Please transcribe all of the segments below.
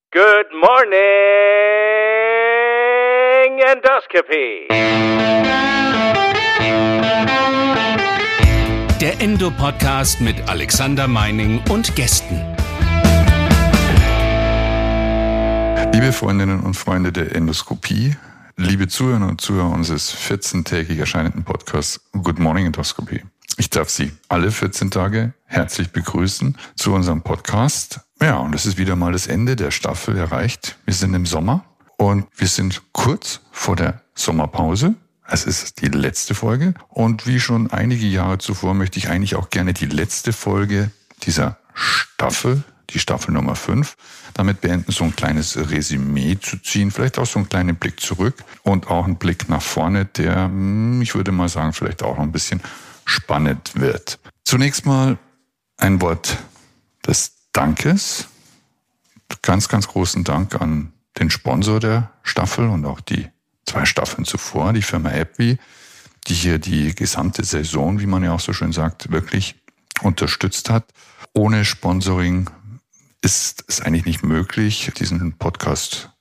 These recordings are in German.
Good morning, Endoscopy. Der Endo-Podcast mit Alexander Meining und Gästen. Liebe Freundinnen und Freunde der Endoskopie, liebe Zuhörer und Zuhörer unseres 14-tägig erscheinenden Podcasts Good Morning Endoscopy. Ich darf Sie alle 14 Tage herzlich begrüßen zu unserem Podcast. Ja, und es ist wieder mal das Ende der Staffel erreicht. Wir sind im Sommer und wir sind kurz vor der Sommerpause. Es ist die letzte Folge und wie schon einige Jahre zuvor möchte ich eigentlich auch gerne die letzte Folge dieser Staffel, die Staffel Nummer 5, damit beenden, so ein kleines Resümee zu ziehen, vielleicht auch so einen kleinen Blick zurück und auch einen Blick nach vorne, der, ich würde mal sagen, vielleicht auch noch ein bisschen spannend wird. Zunächst mal ein Wort des Dankes. Ganz, ganz großen Dank an den Sponsor der Staffel und auch die 2 Staffeln zuvor, die Firma AbbVie, die hier die gesamte Saison, wie man ja auch so schön sagt, wirklich unterstützt hat. Ohne Sponsoring ist es eigentlich nicht möglich, diesen Podcast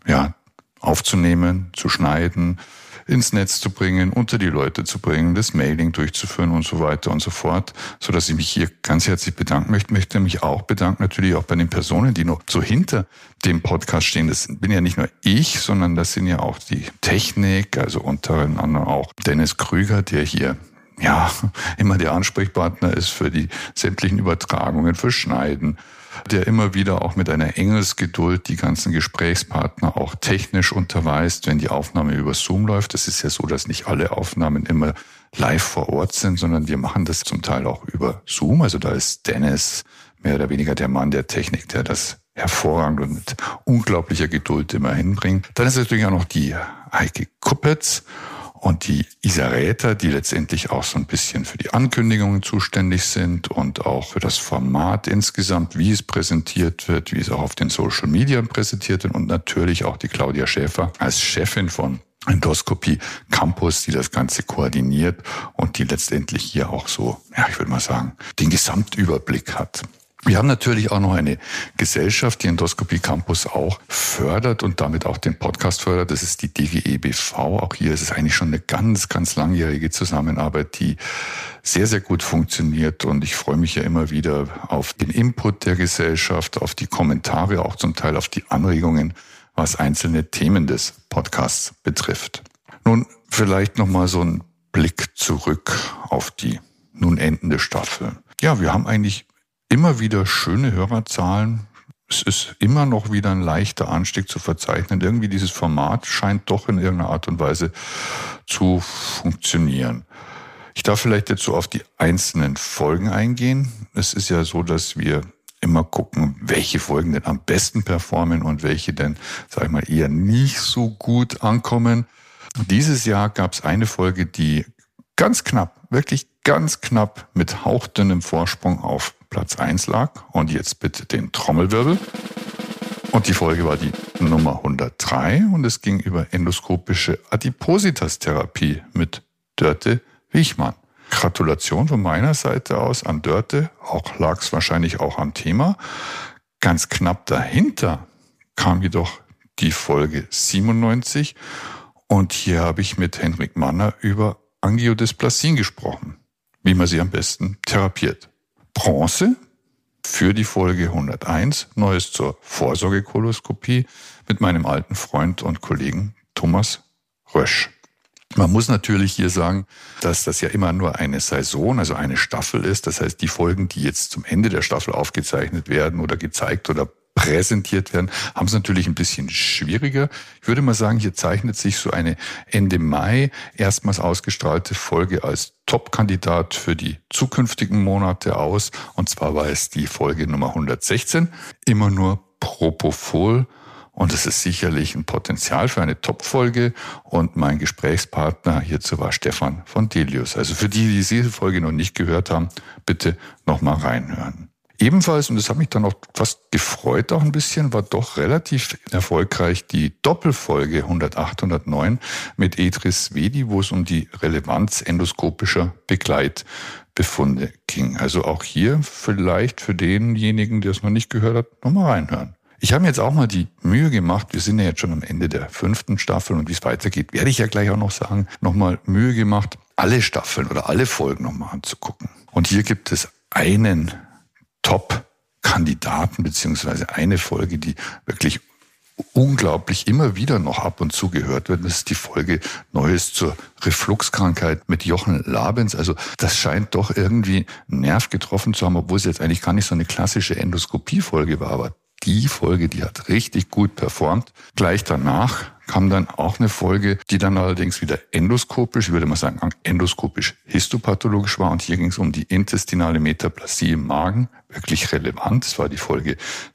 aufzunehmen, zu schneiden, ins Netz zu bringen, unter die Leute zu bringen, das Mailing durchzuführen und so weiter und so fort, so dass ich mich hier ganz herzlich bedanken möchte mich auch bedanken natürlich auch bei den Personen, die noch so hinter dem Podcast stehen. Das bin ja nicht nur ich, sondern das sind ja auch die Technik, also unter anderem auch Dennis Krüger, der hier immer der Ansprechpartner ist für die sämtlichen Übertragungen, für Schneiden, der immer wieder auch mit einer Engelsgeduld die ganzen Gesprächspartner auch technisch unterweist, wenn die Aufnahme über Zoom läuft. Es ist ja so, dass nicht alle Aufnahmen immer live vor Ort sind, sondern wir machen das zum Teil auch über Zoom. Also da ist Dennis mehr oder weniger der Mann der Technik, der das hervorragend und mit unglaublicher Geduld immer hinbringt. Dann ist natürlich auch noch die Heike Kuppetz und die Isa Räther, die letztendlich auch so ein bisschen für die Ankündigungen zuständig sind und auch für das Format insgesamt, wie es präsentiert wird, wie es auch auf den Social Media präsentiert wird und natürlich auch die Claudia Schäfer als Chefin von Endoscopy Campus, die das Ganze koordiniert und die letztendlich hier auch so, ich würde mal sagen, den Gesamtüberblick hat. Wir haben natürlich auch noch eine Gesellschaft, die Endoscopy Campus auch fördert und damit auch den Podcast fördert. Das ist die DGE BV. Auch hier ist es eigentlich schon eine ganz, ganz langjährige Zusammenarbeit, die sehr, sehr gut funktioniert. Und ich freue mich ja immer wieder auf den Input der Gesellschaft, auf die Kommentare, auch zum Teil auf die Anregungen, was einzelne Themen des Podcasts betrifft. Nun vielleicht nochmal so ein Blick zurück auf die nun endende Staffel. Ja, wir haben eigentlich immer wieder schöne Hörerzahlen. Es ist immer noch wieder ein leichter Anstieg zu verzeichnen. Irgendwie dieses Format scheint doch in irgendeiner Art und Weise zu funktionieren. Ich darf vielleicht jetzt so auf die einzelnen Folgen eingehen. Es ist ja so, dass wir immer gucken, welche Folgen denn am besten performen und welche denn, eher nicht so gut ankommen. Dieses Jahr gab es eine Folge, die ganz knapp, wirklich ganz knapp mit hauchdünnem Vorsprung auf Platz 1 lag. Und jetzt bitte den Trommelwirbel. Und die Folge war die Nummer 103 und es ging über endoskopische Adipositas-Therapie mit Dörte Wichmann. Gratulation von meiner Seite aus an Dörte, auch lag es wahrscheinlich auch am Thema. Ganz knapp dahinter kam jedoch die Folge 97 und hier habe ich mit Henrik Manner über Angiodisplasien gesprochen, wie man sie am besten therapiert. Bronze für die Folge 101, Neues zur Vorsorgekoloskopie mit meinem alten Freund und Kollegen Thomas Rösch. Man muss natürlich hier sagen, dass das ja immer nur eine Saison, also eine Staffel ist. Das heißt, die Folgen, die jetzt zum Ende der Staffel aufgezeichnet werden oder gezeigt oder präsentiert werden, haben es natürlich ein bisschen schwieriger. Ich würde mal sagen, hier zeichnet sich so eine Ende Mai erstmals ausgestrahlte Folge als Top-Kandidat für die zukünftigen Monate aus. Und zwar war es die Folge Nummer 116, immer nur Propofol. Und es ist sicherlich ein Potenzial für eine Top-Folge. Und mein Gesprächspartner hierzu war Stefan von Delius. Also für die diese Folge noch nicht gehört haben, bitte nochmal reinhören. Ebenfalls, und das hat mich dann auch fast gefreut auch ein bisschen, war doch relativ erfolgreich die Doppelfolge 108, 109 mit Edris Svedi, wo es um die Relevanz endoskopischer Begleitbefunde ging. Also auch hier vielleicht für denjenigen, der es noch nicht gehört hat, nochmal reinhören. Ich habe mir jetzt auch mal die Mühe gemacht, wir sind ja jetzt schon am Ende der 5. Staffel und wie es weitergeht, werde ich ja gleich auch noch sagen, nochmal Mühe gemacht, alle Staffeln oder alle Folgen nochmal anzugucken. Und hier gibt es einen Top-Kandidaten beziehungsweise eine Folge, die wirklich unglaublich immer wieder noch ab und zu gehört wird. Das ist die Folge Neues zur Refluxkrankheit mit Jochen Labens. Also das scheint doch irgendwie einen Nerv getroffen zu haben, obwohl es jetzt eigentlich gar nicht so eine klassische Endoskopie-Folge war. Aber die Folge, die hat richtig gut performt. Gleich danach kam dann auch eine Folge, die dann allerdings wieder endoskopisch, ich würde mal sagen endoskopisch histopathologisch war. Und hier ging es um die intestinale Metaplasie im Magen. Wirklich relevant. Das war die Folge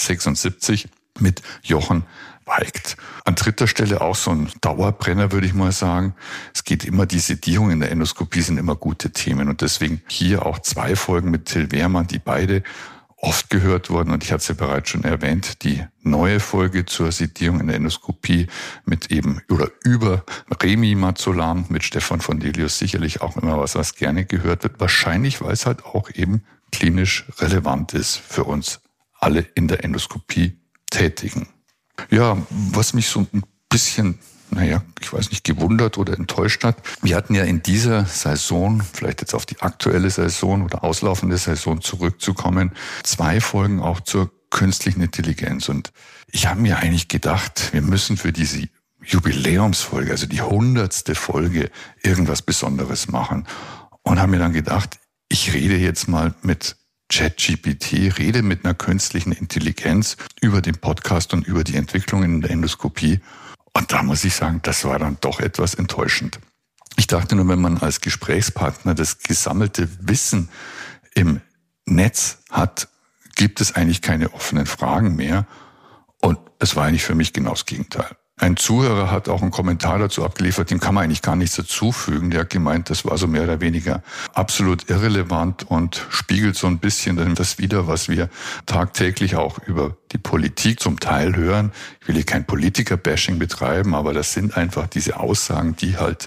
76 mit Jochen Weigt. An dritter Stelle auch so ein Dauerbrenner, würde ich mal sagen. Es geht immer, die Sedierung in der Endoskopie sind immer gute Themen. Und deswegen hier auch 2 Folgen mit Till Wehrmann, die beide oft gehört wurden. Und ich hatte es ja bereits schon erwähnt, die neue Folge zur Sedierung in der Endoskopie mit eben oder über Remimazolam mit Stefan von Delius sicherlich auch immer was gerne gehört wird. Wahrscheinlich, weil es halt auch eben klinisch relevant ist für uns alle in der Endoskopie Tätigen. Ja, was mich so ein bisschen, ich weiß nicht, gewundert oder enttäuscht hat. Wir hatten ja in dieser Saison, vielleicht jetzt auf die aktuelle Saison oder auslaufende Saison zurückzukommen, 2 Folgen auch zur künstlichen Intelligenz. Und ich habe mir eigentlich gedacht, wir müssen für diese Jubiläumsfolge, also die 100. Folge, irgendwas Besonderes machen. Und habe mir dann gedacht, ich rede jetzt mal mit ChatGPT, rede mit einer künstlichen Intelligenz über den Podcast und über die Entwicklungen in der Endoskopie. Und da muss ich sagen, das war dann doch etwas enttäuschend. Ich dachte nur, wenn man als Gesprächspartner das gesammelte Wissen im Netz hat, gibt es eigentlich keine offenen Fragen mehr. Und es war eigentlich für mich genau das Gegenteil. Ein Zuhörer hat auch einen Kommentar dazu abgeliefert, dem kann man eigentlich gar nichts dazufügen. Der hat gemeint, das war so mehr oder weniger absolut irrelevant und spiegelt so ein bisschen das wider, was wir tagtäglich auch über die Politik zum Teil hören. Ich will hier kein Politiker-Bashing betreiben, aber das sind einfach diese Aussagen, die halt,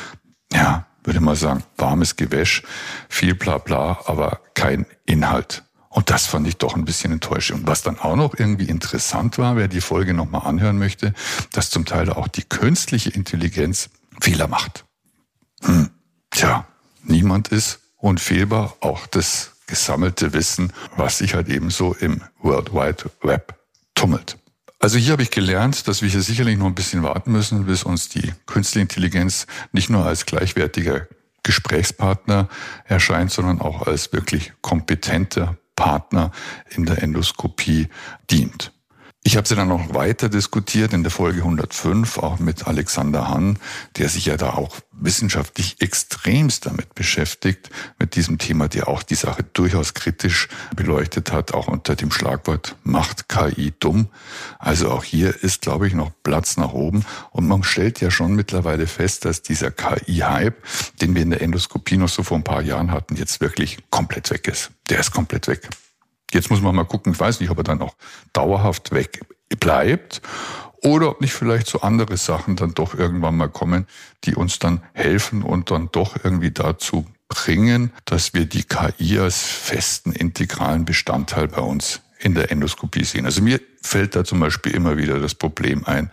würde mal sagen, warmes Gewäsch, viel Blabla, aber kein Inhalt. Und das fand ich doch ein bisschen enttäuschend. Und was dann auch noch irgendwie interessant war, wer die Folge nochmal anhören möchte, dass zum Teil auch die künstliche Intelligenz Fehler macht. Niemand ist unfehlbar, auch das gesammelte Wissen, was sich halt eben so im World Wide Web tummelt. Also hier habe ich gelernt, dass wir hier sicherlich noch ein bisschen warten müssen, bis uns die künstliche Intelligenz nicht nur als gleichwertiger Gesprächspartner erscheint, sondern auch als wirklich kompetenter Partner in der Endoskopie dient. Ich habe sie dann noch weiter diskutiert in der Folge 105, auch mit Alexander Hann, der sich ja da auch wissenschaftlich extremst damit beschäftigt, mit diesem Thema, der auch die Sache durchaus kritisch beleuchtet hat, auch unter dem Schlagwort Macht KI dumm. Also auch hier ist, glaube ich, noch Platz nach oben. Und man stellt ja schon mittlerweile fest, dass dieser KI-Hype, den wir in der Endoskopie noch so vor ein paar Jahren hatten, jetzt wirklich komplett weg ist. Der ist komplett weg. Jetzt muss man mal gucken, ich weiß nicht, ob er dann auch dauerhaft weg bleibt oder ob nicht vielleicht so andere Sachen dann doch irgendwann mal kommen, die uns dann helfen und dann doch irgendwie dazu bringen, dass wir die KI als festen, integralen Bestandteil bei uns in der Endoskopie sehen. Also mir fällt da zum Beispiel immer wieder das Problem ein,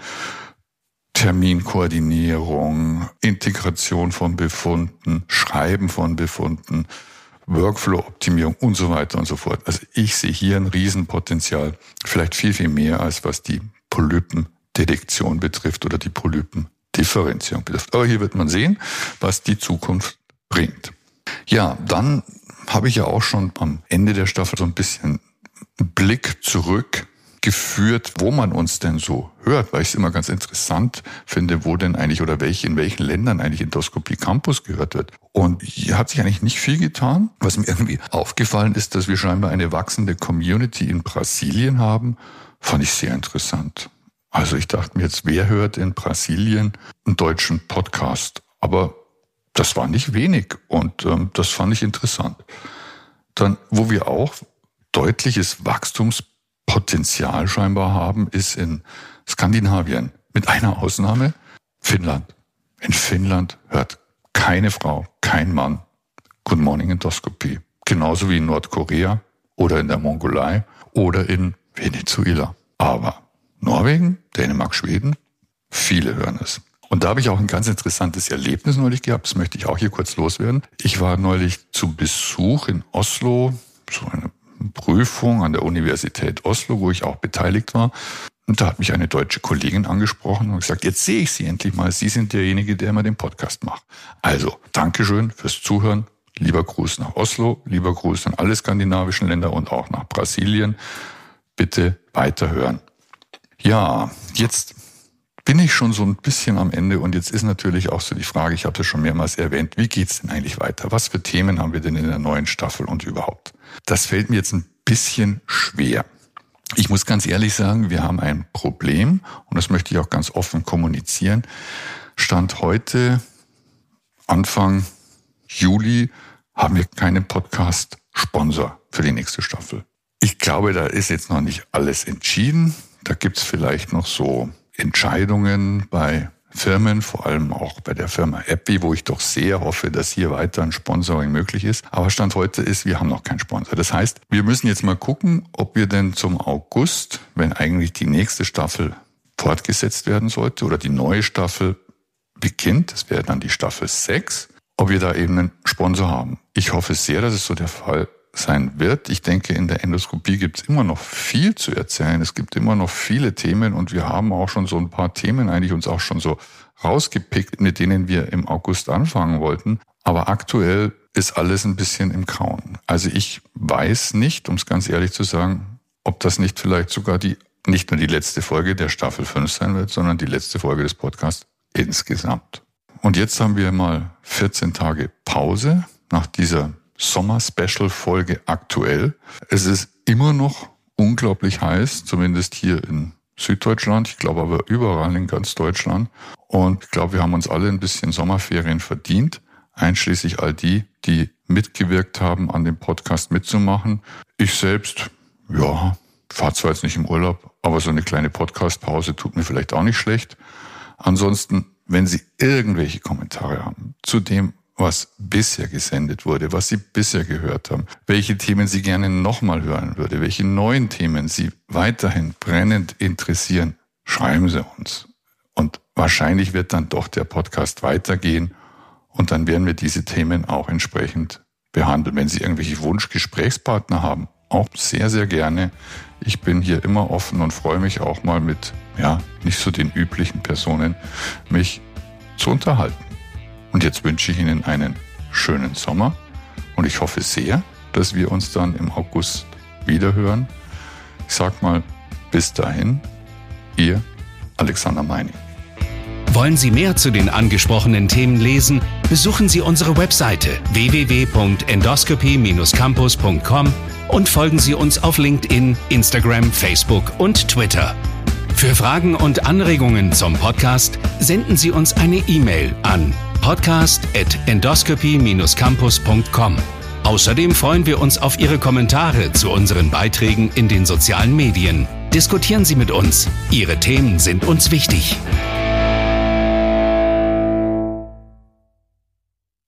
Terminkoordinierung, Integration von Befunden, Schreiben von Befunden, Workflow-Optimierung und so weiter und so fort. Also ich sehe hier ein Riesenpotenzial, vielleicht viel, viel mehr, als was die Polypendetektion betrifft oder die Polypendifferenzierung betrifft. Aber hier wird man sehen, was die Zukunft bringt. Ja, dann habe ich ja auch schon am Ende der Staffel so ein bisschen einen Blick zurückgeführt, wo man uns denn so hört, weil ich es immer ganz interessant finde, wo denn eigentlich oder in welchen Ländern eigentlich Endoskopie Campus gehört wird. Und hier hat sich eigentlich nicht viel getan. Was mir irgendwie aufgefallen ist, dass wir scheinbar eine wachsende Community in Brasilien haben, fand ich sehr interessant. Also ich dachte mir jetzt, wer hört in Brasilien einen deutschen Podcast? Aber das war nicht wenig und das fand ich interessant. Dann, wo wir auch deutliches Wachstumspotenzial scheinbar haben, ist in Skandinavien. Mit einer Ausnahme, Finnland. In Finnland hört keine Frau, kein Mann Good Morning Endoskopie. Genauso wie in Nordkorea oder in der Mongolei oder in Venezuela. Aber Norwegen, Dänemark, Schweden, viele hören es. Und da habe ich auch ein ganz interessantes Erlebnis neulich gehabt, das möchte ich auch hier kurz loswerden. Ich war neulich zu Besuch in Oslo, so eine Prüfung an der Universität Oslo, wo ich auch beteiligt war. Und da hat mich eine deutsche Kollegin angesprochen und gesagt, jetzt sehe ich Sie endlich mal, Sie sind derjenige, der immer den Podcast macht. Also, Dankeschön fürs Zuhören. Lieber Gruß nach Oslo, lieber Gruß an alle skandinavischen Länder und auch nach Brasilien. Bitte weiterhören. Ja, jetzt bin ich schon so ein bisschen am Ende und jetzt ist natürlich auch so die Frage, ich habe das schon mehrmals erwähnt, wie geht's denn eigentlich weiter? Was für Themen haben wir denn in der neuen Staffel und überhaupt? Das fällt mir jetzt ein bisschen schwer. Ich muss ganz ehrlich sagen, wir haben ein Problem und das möchte ich auch ganz offen kommunizieren. Stand heute, Anfang Juli, haben wir keinen Podcast-Sponsor für die nächste Staffel. Ich glaube, da ist jetzt noch nicht alles entschieden. Da gibt's vielleicht noch so Entscheidungen bei Firmen, vor allem auch bei der Firma Appy, wo ich doch sehr hoffe, dass hier weiter ein Sponsoring möglich ist. Aber Stand heute ist, wir haben noch keinen Sponsor. Das heißt, wir müssen jetzt mal gucken, ob wir denn zum August, wenn eigentlich die nächste Staffel fortgesetzt werden sollte oder die neue Staffel beginnt, das wäre dann die Staffel 6, ob wir da eben einen Sponsor haben. Ich hoffe sehr, dass es so der Fall sein wird. Ich denke, in der Endoskopie gibt es immer noch viel zu erzählen. Es gibt immer noch viele Themen und wir haben auch schon so ein paar Themen eigentlich uns auch schon so rausgepickt, mit denen wir im August anfangen wollten. Aber aktuell ist alles ein bisschen im Grauen. Also ich weiß nicht, um es ganz ehrlich zu sagen, ob das nicht vielleicht sogar nicht nur die letzte Folge der Staffel 5 sein wird, sondern die letzte Folge des Podcasts insgesamt. Und jetzt haben wir mal 14 Tage Pause nach dieser Sommer-Special-Folge aktuell. Es ist immer noch unglaublich heiß, zumindest hier in Süddeutschland. Ich glaube aber überall in ganz Deutschland. Und ich glaube, wir haben uns alle ein bisschen Sommerferien verdient, einschließlich all die mitgewirkt haben, an dem Podcast mitzumachen. Ich selbst, ja, fahre zwar jetzt nicht im Urlaub, aber so eine kleine Podcast-Pause tut mir vielleicht auch nicht schlecht. Ansonsten, wenn Sie irgendwelche Kommentare haben zu dem, was bisher gesendet wurde, was Sie bisher gehört haben, welche Themen Sie gerne nochmal hören würde, welche neuen Themen Sie weiterhin brennend interessieren, schreiben Sie uns. Und wahrscheinlich wird dann doch der Podcast weitergehen und dann werden wir diese Themen auch entsprechend behandeln. Wenn Sie irgendwelche Wunschgesprächspartner haben, auch sehr, sehr gerne. Ich bin hier immer offen und freue mich auch mal mit, nicht so den üblichen Personen, mich zu unterhalten. Und jetzt wünsche ich Ihnen einen schönen Sommer und ich hoffe sehr, dass wir uns dann im August wiederhören. Ich sag mal, bis dahin, Ihr Alexander Meining. Wollen Sie mehr zu den angesprochenen Themen lesen? Besuchen Sie unsere Webseite www.endoscopy-campus.com und folgen Sie uns auf LinkedIn, Instagram, Facebook und Twitter. Für Fragen und Anregungen zum Podcast senden Sie uns eine E-Mail an podcast@endoscopy-campus.com. Außerdem freuen wir uns auf Ihre Kommentare zu unseren Beiträgen in den sozialen Medien. Diskutieren Sie mit uns. Ihre Themen sind uns wichtig.